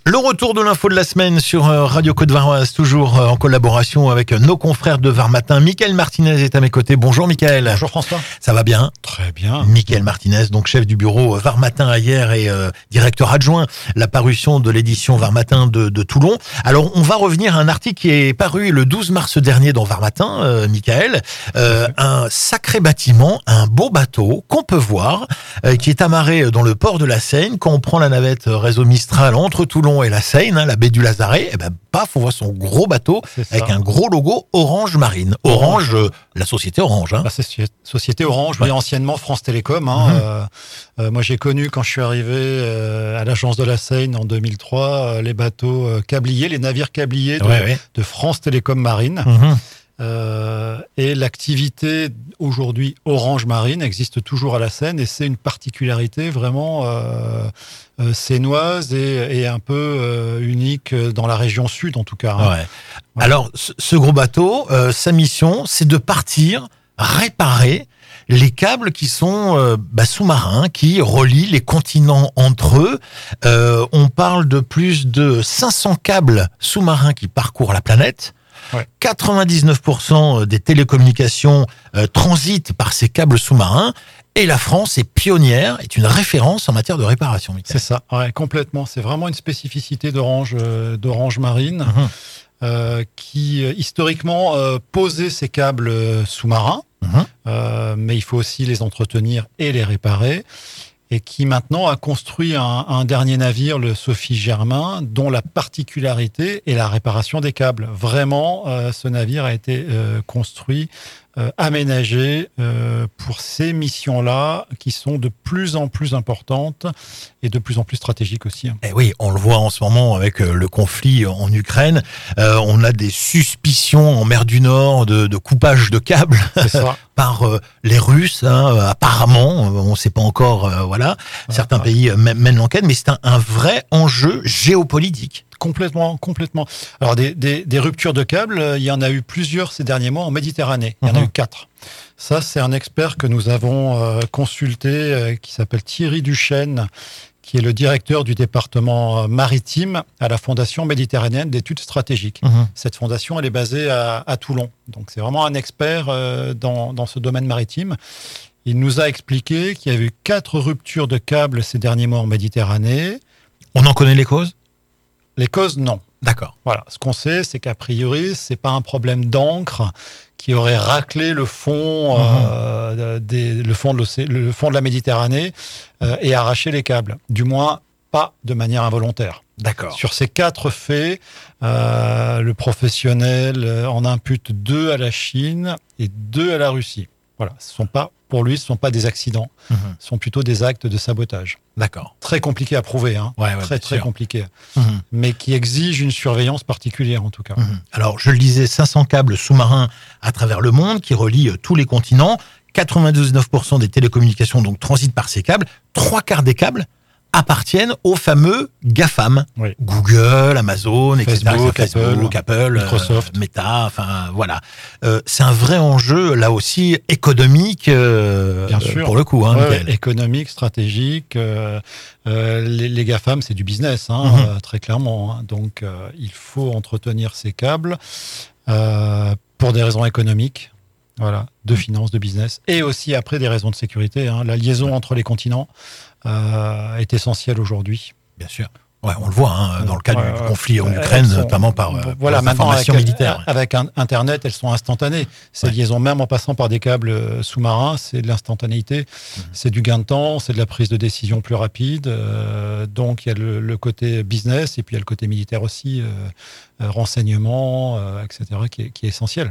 Le retour de l'info de la semaine sur Radio Côte-Varoise, toujours en collaboration avec nos confrères de Var Matin. Mickaël Martinez est à mes côtés. Bonjour Mickaël. Bonjour François. Ça va bien? Très bien. Mickaël Martinez, donc chef du bureau Var Matin hier et directeur adjoint, la parution de l'édition Var Matin de Toulon. Alors on va revenir à un article qui est paru le 12 mars dernier dans Var Matin, Mickaël. Un sacré bâtiment, un beau bateau qu'on peut voir, qui est amarré dans le port de la Seine. Quand on prend la navette réseau Mistral entre Toulon et la Seine, la baie du Lazaret, et ben paf, on voit son gros bateau avec un gros logo Orange Marine. Orange, la société Orange. Hein. La société Orange, oui, anciennement France Télécom. Moi, j'ai connu quand je suis arrivé à l'agence de la Seine en 2003 les bateaux câbliers, les navires câbliers de France Télécom Marine. Et l'activité aujourd'hui Orange Marine existe toujours à la Seine et c'est une particularité vraiment sénoise et un peu unique dans la région sud en tout cas. Hein. Ouais. Alors ce gros bateau, sa mission c'est de partir réparer les câbles qui sont sous-marins, qui relient les continents entre eux. On parle de plus de 500 câbles sous-marins qui parcourent la planète. 99% des télécommunications transitent par ces câbles sous-marins et la France est pionnière, est une référence en matière de réparation. C'est ça, complètement. C'est vraiment une spécificité d'Orange Marine qui historiquement posait ces câbles sous-marins, mais il faut aussi les entretenir et les réparer. Et qui maintenant a construit un dernier navire, le Sophie Germain, dont la particularité est la réparation des câbles. Vraiment, ce navire a été construit, aménagé pour ces missions-là, qui sont de plus en plus importantes et de plus en plus stratégiques aussi. Et oui, on le voit en ce moment avec le conflit en Ukraine. On a des suspicions en mer du Nord de coupage de câbles par les Russes. Apparemment, on ne sait pas encore. Certains pays mènent l'enquête, mais c'est un vrai enjeu géopolitique. Complètement. Alors des ruptures de câbles, il y en a eu plusieurs ces derniers mois en Méditerranée. Il y en a eu 4. Ça, c'est un expert que nous avons consulté, qui s'appelle Thierry Duchesne, qui est le directeur du département maritime à la Fondation méditerranéenne d'études stratégiques. Cette fondation, elle est basée à Toulon. Donc, c'est vraiment un expert dans ce domaine maritime. Il nous a expliqué qu'il y a eu 4 ruptures de câbles ces derniers mois en Méditerranée. On en connaît les causes ? Les causes, non. D'accord. Voilà. Ce qu'on sait, c'est qu'a priori, c'est pas un problème d'encre qui aurait raclé le fond, le fond de la Méditerranée et arraché les câbles. Du moins, pas de manière involontaire. D'accord. Sur ces 4 faits, le professionnel en impute 2 à la Chine et 2 à la Russie. Voilà. Pour lui, ce ne sont pas des accidents. Ce sont plutôt des actes de sabotage. D'accord. Très compliqué à prouver, hein. Très compliqué. Mais qui exige une surveillance particulière, en tout cas. Alors, je le disais, 500 câbles sous-marins à travers le monde qui relient tous les continents. 99% des télécommunications donc transitent par ces câbles. 3/4 des câbles appartiennent aux fameux GAFAM. Google, Amazon, Facebook, Apple, Microsoft, Meta, enfin voilà. C'est un vrai enjeu, là aussi, économique, bien sûr. Pour le coup. Économique, stratégique. Les GAFAM, c'est du business, très clairement. Donc, il faut entretenir ces câbles pour des raisons économiques. Voilà, de finance, de business, et aussi après des raisons de sécurité. La liaison entre les continents est essentielle aujourd'hui. Bien sûr. Ouais, on le voit dans le cas du conflit en Ukraine, notamment par l'information militaire. Avec Internet, elles sont instantanées. Ces liaisons, même en passant par des câbles sous-marins, c'est de l'instantanéité. C'est du gain de temps, c'est de la prise de décision plus rapide. Donc, il y a le côté business et puis il y a le côté militaire aussi, renseignement, etc., qui est essentiel.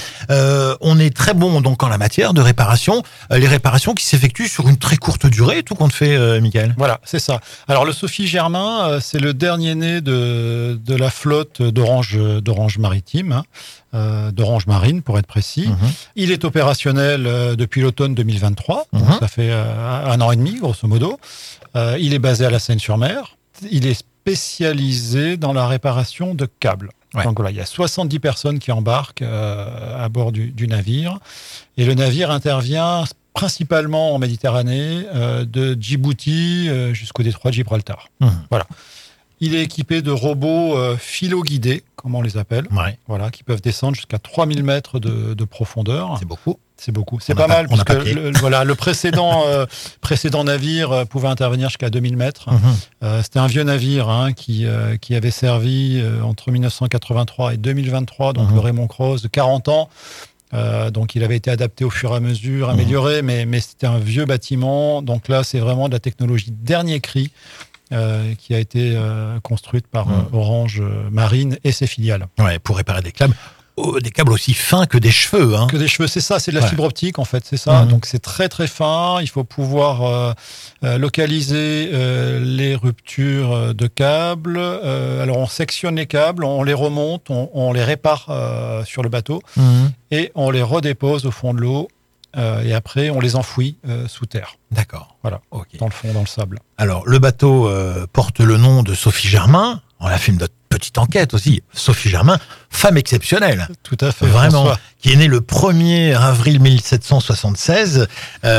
On est très bon donc en la matière de réparation. Les réparations qui s'effectuent sur une très courte durée, tout compte fait, Mickaël. Voilà, c'est ça. Alors, le Sophie Germain, c'est le dernier né de la flotte d'Orange Maritime, d'Orange Marine, pour être précis. Il est opérationnel depuis l'automne 2023, donc ça fait 1 an et demi, grosso modo. Il est basé à la Seine-sur-Mer. Il est spécialisé dans la réparation de câbles. Donc voilà, il y a 70 personnes qui embarquent à bord du navire. Et le navire intervient principalement en Méditerranée, de Djibouti jusqu'au détroit de Gibraltar. Voilà. Il est équipé de robots philo-guidés, comme on les appelle, voilà, qui peuvent descendre jusqu'à 3000 mètres de profondeur. C'est beaucoup. C'est beaucoup. C'est pas mal, puisque le précédent navire pouvait intervenir jusqu'à 2000 mètres. C'était un vieux navire qui avait servi entre 1983 et 2023, donc le Raymond Croze, de 40 ans. Donc il avait été adapté au fur et à mesure, amélioré, mais c'était un vieux bâtiment. Donc là, c'est vraiment de la technologie dernier cri qui a été construite par Orange Marine et ses filiales. Ouais, pour réparer des câbles aussi fins que des cheveux. Que des cheveux, c'est ça, c'est de la fibre optique en fait, c'est ça. Donc c'est très très fin, il faut pouvoir localiser les ruptures de câbles. Alors on sectionne les câbles, on les remonte, on les répare sur le bateau et on les redépose au fond de l'eau. Et après, on les enfouit sous terre. D'accord. Voilà, dans le fond, dans le sable. Alors, le bateau porte le nom de Sophie Germain. On a fait notre petite enquête aussi. Sophie Germain, femme exceptionnelle. Tout à fait. Vraiment. François. Qui est née le 1er avril 1776.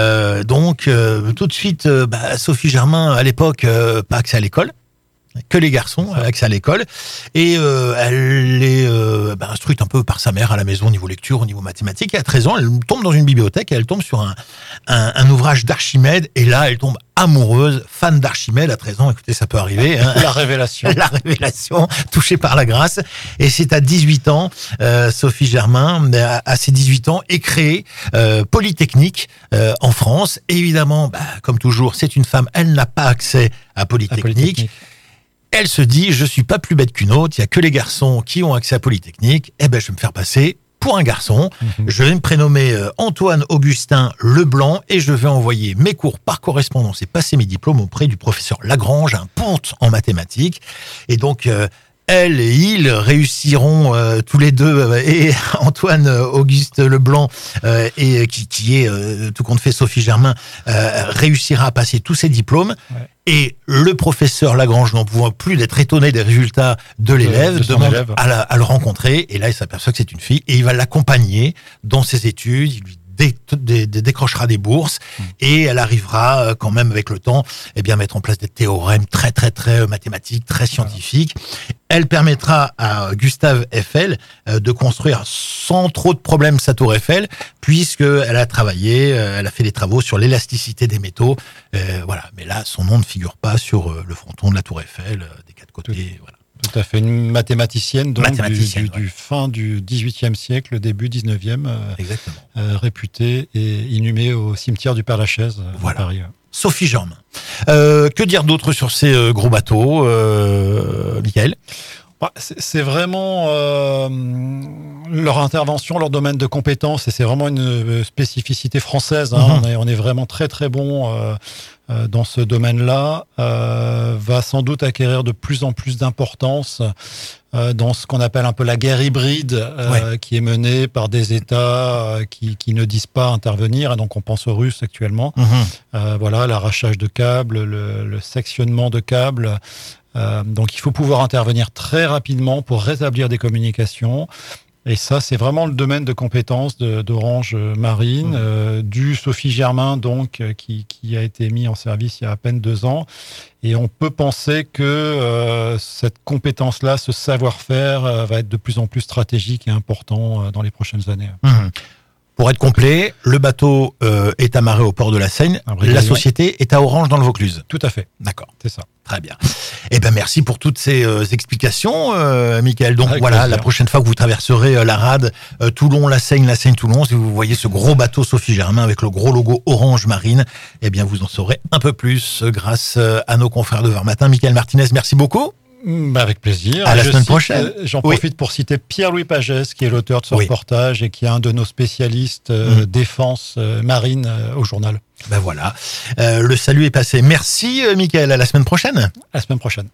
Donc, tout de suite, Sophie Germain, à l'époque, pas accès à l'école. Que les garçons, accès à l'école. Et elle est instruite un peu par sa mère à la maison au niveau lecture, au niveau mathématiques. Et à 13 ans, elle tombe dans une bibliothèque et elle tombe sur un ouvrage d'Archimède. Et là, elle tombe amoureuse, fan d'Archimède à 13 ans. Écoutez, ça peut arriver. La révélation. La révélation, touchée par la grâce. Et c'est à 18 ans, Sophie Germain, à ses 18 ans, est créée Polytechnique en France. Et évidemment, comme toujours, c'est une femme, elle n'a pas accès à Polytechnique. Elle se dit, je suis pas plus bête qu'une autre, il y a que les garçons qui ont accès à Polytechnique, je vais me faire passer pour un garçon. Je vais me prénommer Antoine Augustin Leblanc et je vais envoyer mes cours par correspondance et passer mes diplômes auprès du professeur Lagrange, un ponte en mathématiques. Et donc, elle et il réussiront tous les deux, et Antoine Auguste Leblanc, et qui est, tout compte fait, Sophie Germain, réussira à passer tous ses diplômes. Ouais. Et le professeur Lagrange, n'en pouvant plus d'être étonné des résultats de l'élève, demande à le rencontrer. Et là, il s'aperçoit que c'est une fille et il va l'accompagner dans ses études. Il lui décrochera des bourses et elle arrivera quand même avec le temps mettre en place des théorèmes très très très mathématiques, très scientifiques. Elle permettra à Gustave Eiffel de construire sans trop de problèmes sa tour Eiffel, puisqu'elle a travaillé, elle a fait des travaux sur l'élasticité des métaux. Voilà. Mais là, son nom ne figure pas sur le fronton de la tour Eiffel des quatre côtés. Voilà. Tout à fait, une mathématicienne, donc du fin du XVIIIe siècle, début XIXe, réputée et inhumée au cimetière du Père-Lachaise à Paris. Sophie Germain. Que dire d'autre sur ces gros bateaux, Michael ? C'est vraiment leur intervention, leur domaine de compétence, et c'est vraiment une spécificité française. On est vraiment très très bon dans ce domaine-là. Va sans doute acquérir de plus en plus d'importance dans ce qu'on appelle un peu la guerre hybride, qui est menée par des États qui ne disent pas intervenir. Et donc on pense aux Russes actuellement. L'arrachage de câbles, le sectionnement de câbles. Donc il faut pouvoir intervenir très rapidement pour rétablir des communications. Et ça, c'est vraiment le domaine de compétences d'Orange Marine, du Sophie Germain, donc, qui a été mis en service il y a à peine 2 ans. Et on peut penser que cette compétence-là, ce savoir-faire, va être de plus en plus stratégique et important dans les prochaines années. Pour être complet, le bateau est amarré au port de la Seine. La société est à Orange dans le Vaucluse. Tout à fait. D'accord. C'est ça. Très bien. Merci pour toutes ces explications, Michael. Donc avec plaisir. La prochaine fois que vous traverserez la rade Toulon-La Seine-Toulon, si vous voyez ce gros bateau Sophie Germain avec le gros logo Orange Marine, vous en saurez un peu plus grâce à nos confrères de Var-Matin. Michael Martinez, merci beaucoup. Avec plaisir. À la semaine prochaine. J'en profite pour citer Pierre-Louis Pagès, qui est l'auteur de ce reportage et qui est un de nos spécialistes défense marine au journal. Le salut est passé. Merci, Michael. À la semaine prochaine. À la semaine prochaine.